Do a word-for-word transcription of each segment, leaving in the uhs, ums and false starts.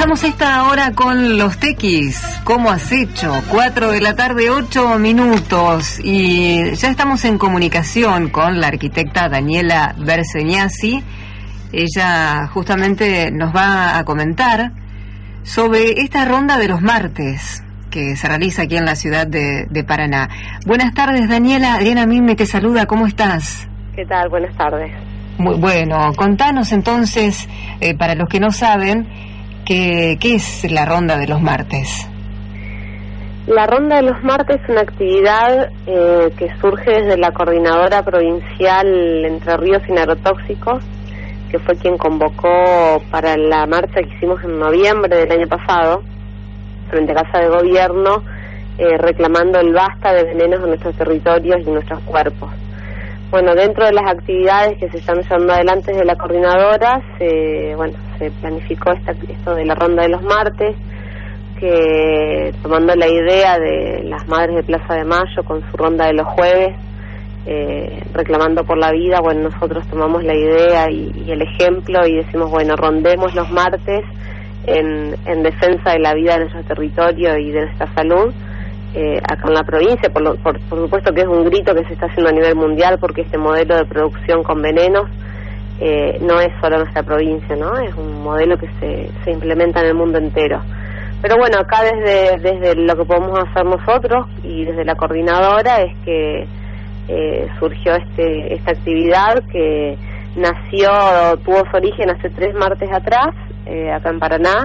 Comenzamos esta hora con los tequis. ¿Cómo has hecho? Cuatro de la tarde, ocho minutos. Y ya estamos en comunicación con la arquitecta Daniela Berseñasi. Ella justamente nos va a comentar sobre esta ronda de los martes que se realiza aquí en la ciudad de, de Paraná. Buenas tardes, Daniela. Adriana Mime te saluda. ¿Cómo estás? ¿Qué tal? Buenas tardes. Muy bueno. Contanos entonces, eh, para los que no saben, ¿Qué, ¿Qué es la Ronda de los Martes? La Ronda de los Martes es una actividad eh, que surge desde la Coordinadora Provincial Entre Ríos Sin Agrotóxicos, que fue quien convocó para la marcha que hicimos en noviembre del año pasado, frente a Casa de Gobierno, eh, reclamando el basta de venenos en nuestros territorios y en nuestros cuerpos. Bueno, dentro de las actividades que se están llevando adelante desde la coordinadora, se, bueno, se planificó esta, esto de la Ronda de los Martes, que tomando la idea de las Madres de Plaza de Mayo con su Ronda de los Jueves, eh, reclamando por la vida, bueno, nosotros tomamos la idea y, y el ejemplo y decimos, bueno, rondemos los martes en, en defensa de la vida de nuestro territorio y de nuestra salud. Eh, acá en la provincia, por, lo, por, por supuesto que es un grito que se está haciendo a nivel mundial, porque este modelo de producción con venenos eh, no es solo nuestra provincia, ¿no? Es un modelo que se, se implementa en el mundo entero. Pero bueno, acá desde, desde lo que podemos hacer nosotros y desde la coordinadora es que eh, surgió este esta actividad que nació, tuvo su origen hace tres martes atrás, eh, acá en Paraná,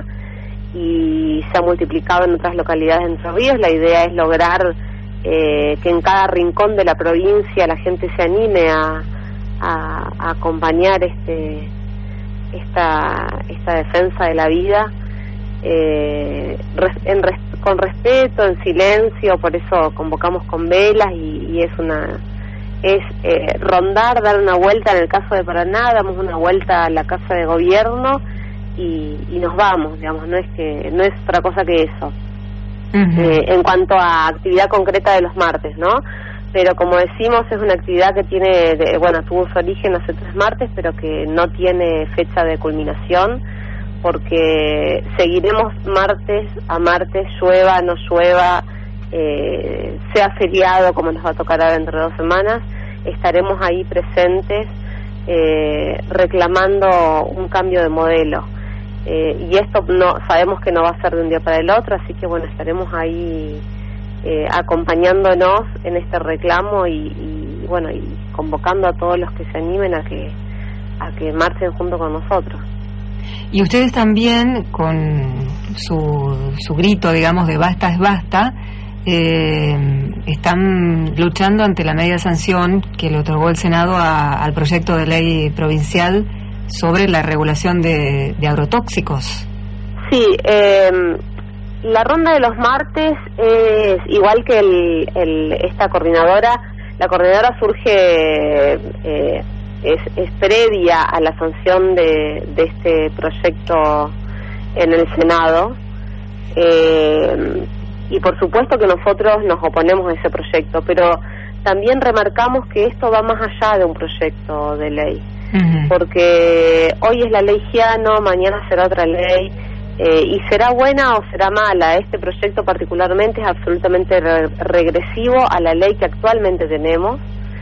y se ha multiplicado en otras localidades de Entre Ríos. La idea es lograr eh, que en cada rincón de la provincia la gente se anime a, a, a acompañar este esta esta defensa de la vida eh, res, en res, con respeto, en silencio. Por eso convocamos con velas y, y es una es eh, rondar, dar una vuelta. En el caso de Paraná damos una vuelta a la Casa de Gobierno Y, y nos vamos, digamos, no es que no es otra cosa que eso. Uh-huh. eh, en cuanto a actividad concreta de los martes, ¿no? Pero como decimos, es una actividad que tiene, de, bueno, tuvo su origen hace tres martes, pero que no tiene fecha de culminación, porque seguiremos martes a martes, llueva, no llueva, eh, sea feriado como nos va a tocar ahora dentro de dos semanas, estaremos ahí presentes eh, reclamando un cambio de modelo. Eh, y esto no sabemos que no va a ser de un día para el otro, así que bueno, estaremos ahí eh, acompañándonos en este reclamo y, y bueno, y convocando a todos los que se animen a que a que marchen junto con nosotros. Y ustedes también, con su, su grito, digamos, de basta es basta, eh, están luchando ante la media sanción que le otorgó el Senado a, al proyecto de ley provincial sobre la regulación de, de agrotóxicos. Sí, eh, la Ronda de los Martes es igual que el, el, esta coordinadora. La coordinadora surge, eh, es, es previa a la sanción de, de este proyecto en el Senado, eh, y por supuesto que nosotros nos oponemos a ese proyecto, pero también remarcamos que esto va más allá de un proyecto de ley. Uh-huh. Porque hoy es la ley Giano, mañana será otra ley, eh, y será buena o será mala. Este proyecto particularmente es absolutamente re- regresivo a la ley que actualmente tenemos,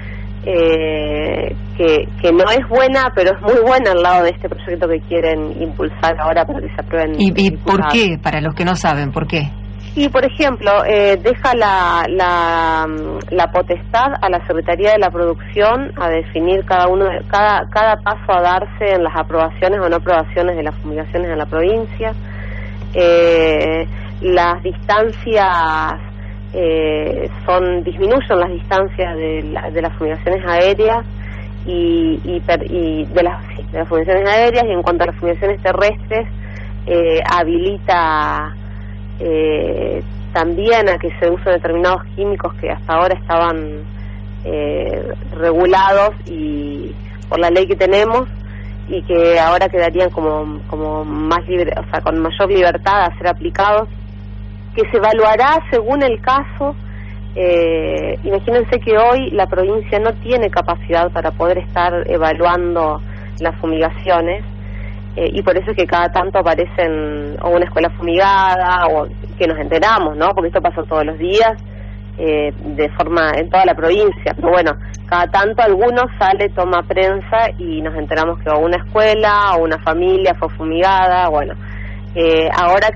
eh, que, que no es buena, pero es muy buena al lado de este proyecto que quieren impulsar ahora para que se aprueben. ¿Y, y por qué? Para los que no saben, ¿por qué? Y, por ejemplo, eh, deja la, la, la potestad a la Secretaría de la Producción a definir cada uno de, cada, cada paso a darse en las aprobaciones o no aprobaciones de las fumigaciones en la provincia. Eh, las distancias eh, son disminuyen las distancias de, la, de las fumigaciones aéreas y, y, per, y de las sí, de las fumigaciones aéreas, y en cuanto a las fumigaciones terrestres eh, habilita Eh, también a que se usen determinados químicos que hasta ahora estaban eh, regulados y por la ley que tenemos, y que ahora quedarían como como más libre, o sea, con mayor libertad a ser aplicados, que se evaluará según el caso. Eh, imagínense que hoy la provincia no tiene capacidad para poder estar evaluando las fumigaciones. eh, y por eso es que cada tanto aparecen o una escuela fumigada, o que nos enteramos, ¿no? Porque esto pasa todos los días, eh, de forma en toda la provincia, pero bueno, cada tanto alguno sale, toma prensa y nos enteramos que o una escuela o una familia fue fumigada. Bueno, eh, ahora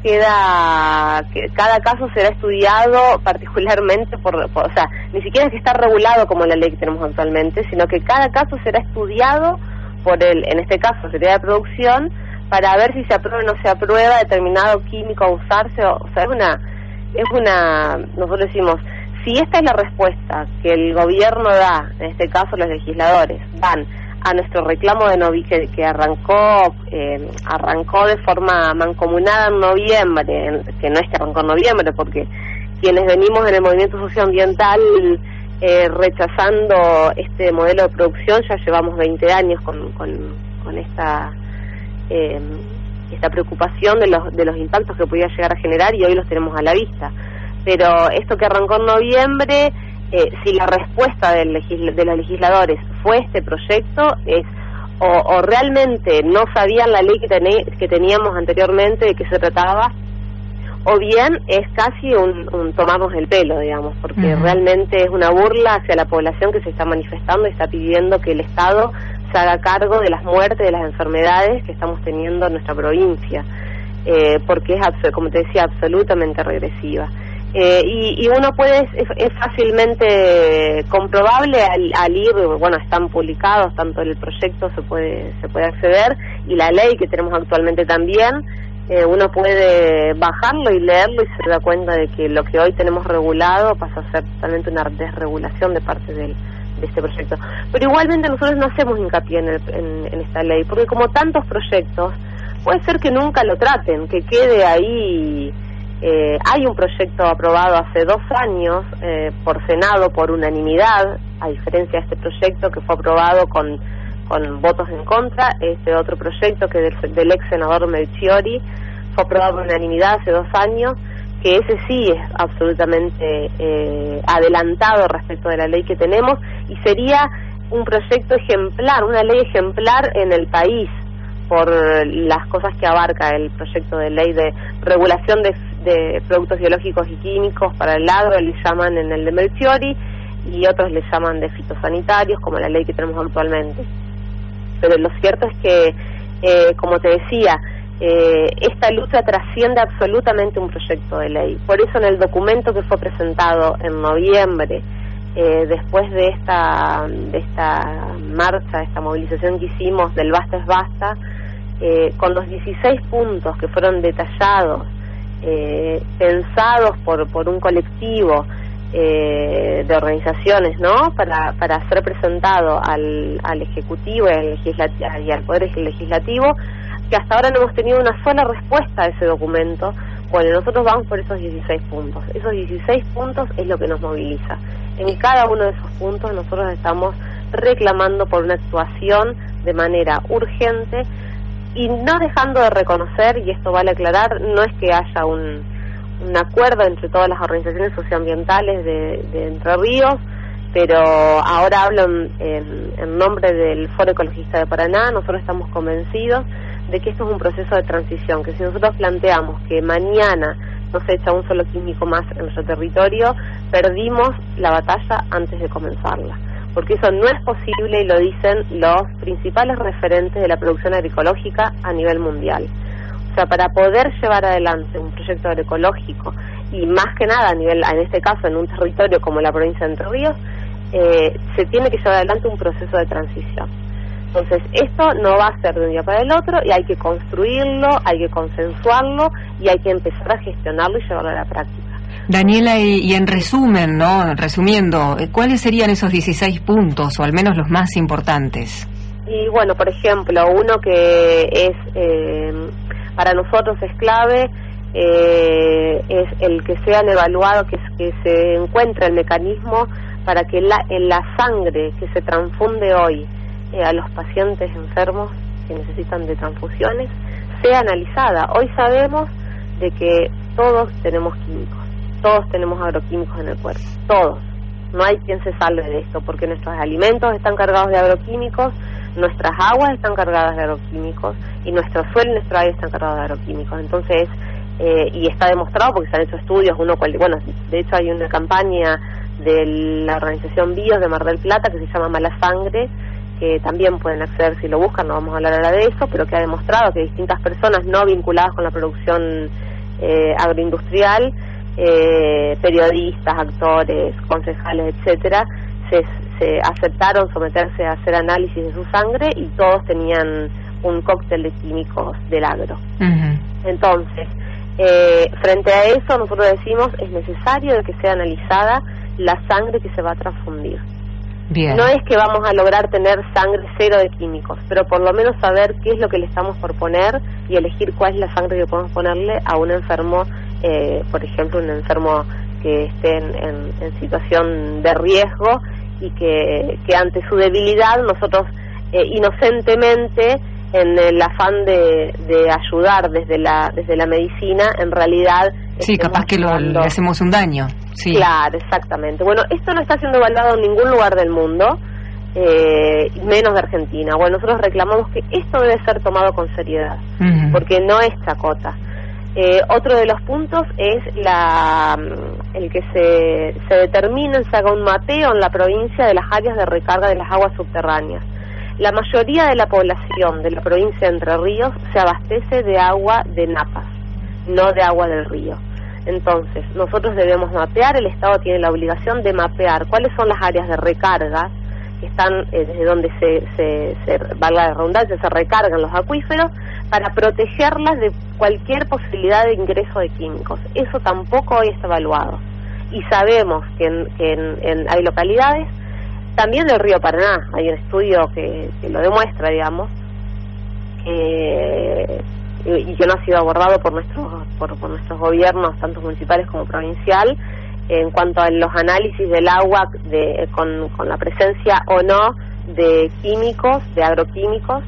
queda que cada caso será estudiado particularmente por, por, o sea, ni siquiera es que está regulado como la ley que tenemos actualmente, sino que cada caso será estudiado por el, en este caso, Secretaría de Producción, para ver si se aprueba o no se aprueba determinado químico a usarse. O, o sea, es una, es una, nosotros decimos, si esta es la respuesta que el gobierno da, en este caso los legisladores, dan a nuestro reclamo de novi que, que arrancó eh, arrancó de forma mancomunada en noviembre, que no es que arrancó en noviembre, porque quienes venimos en el movimiento socioambiental eh, rechazando este modelo de producción ya llevamos veinte años con, con, con esta eh, esta preocupación de los de los impactos que podía llegar a generar, y hoy los tenemos a la vista. Pero esto que arrancó en noviembre, eh, si la respuesta del legisl de los legisladores fue este proyecto, es o, o realmente no sabían la ley que, tené que teníamos anteriormente de qué se trataba, o bien es casi un, un tomarnos el pelo, digamos, porque uh-huh. realmente es una burla hacia la población que se está manifestando y está pidiendo que el Estado se haga cargo de las muertes, de las enfermedades que estamos teniendo en nuestra provincia, eh, porque es, como te decía, absolutamente regresiva. Eh, y, y uno puede, es, es fácilmente comprobable al, al ir, bueno, están publicados, tanto el proyecto se puede se puede acceder, y la ley que tenemos actualmente también, eh, uno puede bajarlo y leerlo y se da cuenta de que lo que hoy tenemos regulado pasa a ser totalmente una desregulación de parte del, de este proyecto. Pero igualmente nosotros no hacemos hincapié en, el, en, en esta ley, porque como tantos proyectos, puede ser que nunca lo traten, que quede ahí. Eh, hay un proyecto aprobado hace dos años eh, por Senado por unanimidad, a diferencia de este proyecto que fue aprobado con, con votos en contra. Este otro proyecto que del, del ex senador Melchiori fue aprobado por unanimidad hace dos años, que ese sí es absolutamente eh, adelantado respecto de la ley que tenemos, y sería un proyecto ejemplar, una ley ejemplar en el país, por las cosas que abarca el proyecto de ley de regulación de, de productos biológicos y químicos para el agro, le llaman en el de Melchiori, y otros le llaman de fitosanitarios, como la ley que tenemos actualmente. Pero lo cierto es que, eh, como te decía, eh, esta lucha trasciende absolutamente un proyecto de ley. Por eso en el documento que fue presentado en noviembre, eh, después de esta, de esta marcha, esta movilización que hicimos del Basta es Basta, Eh, con los dieciséis puntos que fueron detallados, eh, pensados por por un colectivo eh, de organizaciones, ¿no? Para para ser presentado al, al Ejecutivo y al, legislativo, y al Poder Legislativo, que hasta ahora no hemos tenido una sola respuesta a ese documento. Bueno, nosotros vamos por esos dieciséis puntos. Esos dieciséis puntos es lo que nos moviliza. En cada uno de esos puntos nosotros estamos reclamando por una actuación de manera urgente, y no dejando de reconocer, y esto vale aclarar, no es que haya un, un acuerdo entre todas las organizaciones socioambientales de, de Entre Ríos, pero ahora hablo en, en, en nombre del Foro Ecologista de Paraná. Nosotros estamos convencidos de que esto es un proceso de transición, que si nosotros planteamos que mañana no se echa un solo químico más en nuestro territorio, perdimos la batalla antes de comenzarla, porque eso no es posible, y lo dicen los principales referentes de la producción agroecológica a nivel mundial. O sea, para poder llevar adelante un proyecto agroecológico, y más que nada a nivel, en este caso en un territorio como la provincia de Entre Ríos, eh, se tiene que llevar adelante un proceso de transición. Entonces, esto no va a ser de un día para el otro, y hay que construirlo, hay que consensuarlo, y hay que empezar a gestionarlo y llevarlo a la práctica. Daniela, y, y en resumen, ¿no? Resumiendo, ¿cuáles serían esos dieciséis puntos, o al menos los más importantes? Y bueno, por ejemplo, uno que es eh, para nosotros es clave, eh, es el que sean evaluados, que, que se encuentre el mecanismo para que la, en la sangre que se transfunde hoy eh, a los pacientes enfermos que necesitan de transfusiones sea analizada. Hoy sabemos de que todos tenemos químicos, todos tenemos agroquímicos en el cuerpo, todos. no hay quien se salve de esto, porque nuestros alimentos están cargados de agroquímicos, nuestras aguas están cargadas de agroquímicos, y nuestro suelo y nuestro aire están cargados de agroquímicos. Entonces, eh, y está demostrado porque se han hecho estudios, uno cual, bueno, de hecho hay una campaña de la organización BIOS de Mar del Plata que se llama Mala Sangre, que también pueden acceder si lo buscan, no vamos a hablar ahora de eso, pero que ha demostrado que distintas personas no vinculadas con la producción eh, agroindustrial, eh, periodistas, actores, concejales, etcétera, se, se aceptaron someterse a hacer análisis de su sangre y todos tenían un cóctel de químicos del agro. Uh-huh. Entonces, eh, frente a eso nosotros decimos es necesario de que sea analizada la sangre que se va a transfundir. Bien. No es que vamos a lograr tener sangre cero de químicos, pero por lo menos saber qué es lo que le estamos por poner y elegir cuál es la sangre que podemos ponerle a un enfermo, eh, por ejemplo, un enfermo que esté en, en, en situación de riesgo y que, que ante su debilidad nosotros eh, inocentemente, en el afán de, de ayudar desde la desde la medicina, en realidad sí, capaz que lo, le hacemos un daño. Sí. Claro, exactamente. Bueno, esto no está siendo evaluado en ningún lugar del mundo, eh, menos de Argentina. Bueno, nosotros reclamamos que esto debe ser tomado con seriedad, uh-huh. porque no es chacota. Eh, otro de los puntos es la el que se, se determine, se haga un mapeo en la provincia de las áreas de recarga de las aguas subterráneas. La mayoría de la población de la provincia de Entre Ríos se abastece de agua de napas, no de agua del río. Entonces, nosotros debemos mapear, el Estado tiene la obligación de mapear cuáles son las áreas de recarga que están eh, desde donde se, se, se, valga la redundancia, se recargan los acuíferos, para protegerlas de cualquier posibilidad de ingreso de químicos. Eso tampoco hoy está evaluado. Y sabemos que, en, que en, en, hay localidades, también del río Paraná, hay un estudio que, que lo demuestra, digamos, que, y que no ha sido abordado por nuestros por, por nuestros gobiernos, tanto municipales como provincial, en cuanto a los análisis del agua de, con, con la presencia o no de químicos, de agroquímicos,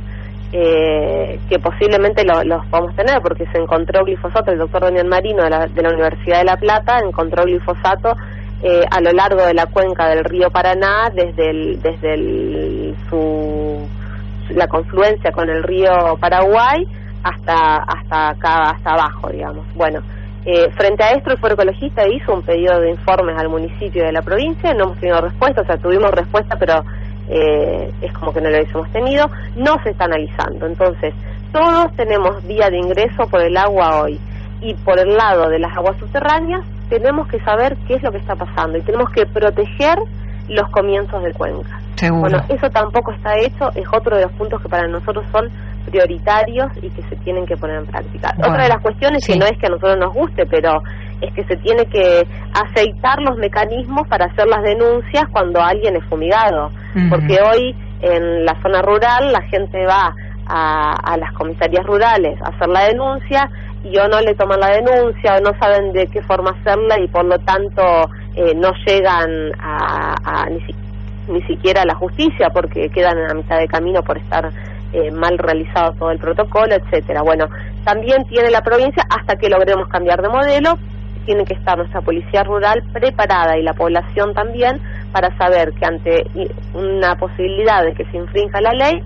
eh, que posiblemente lo, los podemos tener, porque se encontró glifosato, el doctor Daniel Marino de la, de la Universidad de La Plata encontró glifosato Eh, a lo largo de la cuenca del río Paraná, desde el, desde el, su la confluencia con el río Paraguay hasta hasta acá, hasta abajo, digamos. Bueno, eh, frente a esto el Foro Ecologista hizo un pedido de informes al municipio de la provincia, no hemos tenido respuesta, o sea, tuvimos respuesta, pero eh, es como que no lo hubiésemos tenido, no se está analizando. Entonces, todos tenemos vía de ingreso por el agua hoy, y por el lado de las aguas subterráneas tenemos que saber qué es lo que está pasando y tenemos que proteger los comienzos de cuenca. Seguro. Bueno, eso tampoco está hecho, es otro de los puntos que para nosotros son prioritarios y que se tienen que poner en práctica. Bueno, otra de las cuestiones, sí, que no es que a nosotros nos guste, pero es que se tiene que aceitar los mecanismos para hacer las denuncias cuando alguien es fumigado, uh-huh. porque hoy en la zona rural la gente va a, a las comisarías rurales a hacer la denuncia y o no le toman la denuncia o no saben de qué forma hacerla y por lo tanto eh, no llegan a, a ni, si, ni siquiera a la justicia porque quedan a mitad de camino por estar eh, mal realizado todo el protocolo, etcétera. Bueno, también tiene la provincia, hasta que logremos cambiar de modelo, tiene que estar nuestra policía rural preparada y la población también para saber que ante una posibilidad de que se infrinja la ley,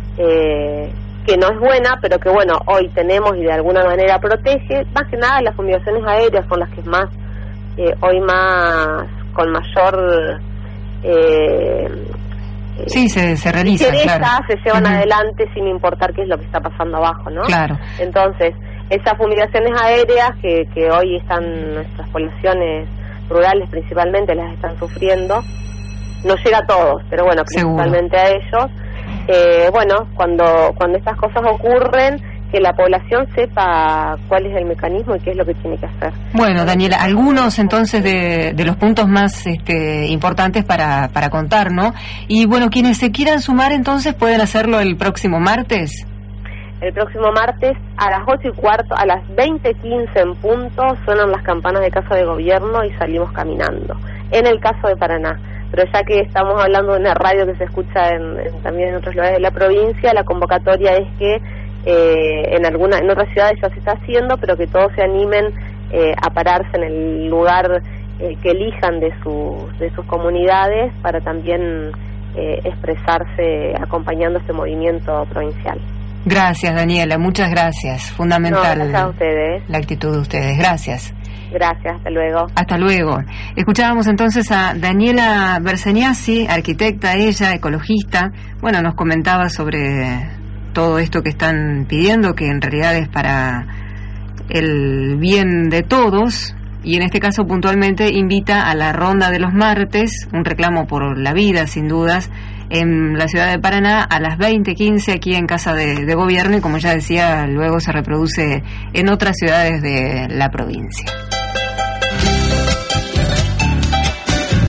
eh, que no es buena, pero que bueno, hoy tenemos y de alguna manera protege, más que nada las fumigaciones aéreas son las que más, eh, hoy más, con mayor... Eh, sí, se, se realizan, claro. Se llevan uh-huh. adelante sin importar qué es lo que está pasando abajo, ¿no? Claro. Entonces, esas fumigaciones aéreas que, que hoy están nuestras poblaciones rurales principalmente las están sufriendo, no llega a todos, pero bueno, principalmente Seguro. a ellos. Eh, bueno, cuando cuando estas cosas ocurren, que la población sepa cuál es el mecanismo y qué es lo que tiene que hacer. Bueno, Daniela, algunos entonces de, de los puntos más este, importantes para, para contar, ¿no? Y bueno, quienes se quieran sumar entonces pueden hacerlo el próximo martes. El próximo martes a las ocho y cuarto, a las veinte quince en punto, suenan las campanas de Casa de Gobierno y salimos caminando. En el caso de Paraná. Pero ya que estamos hablando de una radio que se escucha en, en, también en otros lugares de la provincia, la convocatoria es que eh, en alguna en otras ciudades ya se está haciendo, pero que todos se animen eh, a pararse en el lugar eh, que elijan de, su, de sus comunidades para también eh, expresarse acompañando este movimiento provincial. Gracias, Daniela, muchas gracias. Fundamental no, gracias a ustedes. La actitud de ustedes. Gracias. Gracias, hasta luego. Hasta luego. Escuchábamos entonces a Daniela Berseñasi, arquitecta ella, ecologista. Bueno, nos comentaba sobre todo esto que están pidiendo, que en realidad es para el bien de todos, y en este caso puntualmente invita a la ronda de los martes, un reclamo por la vida sin dudas, en la ciudad de Paraná a las veinte quince aquí en Casa de, de Gobierno, y como ya decía, luego se reproduce en otras ciudades de la provincia.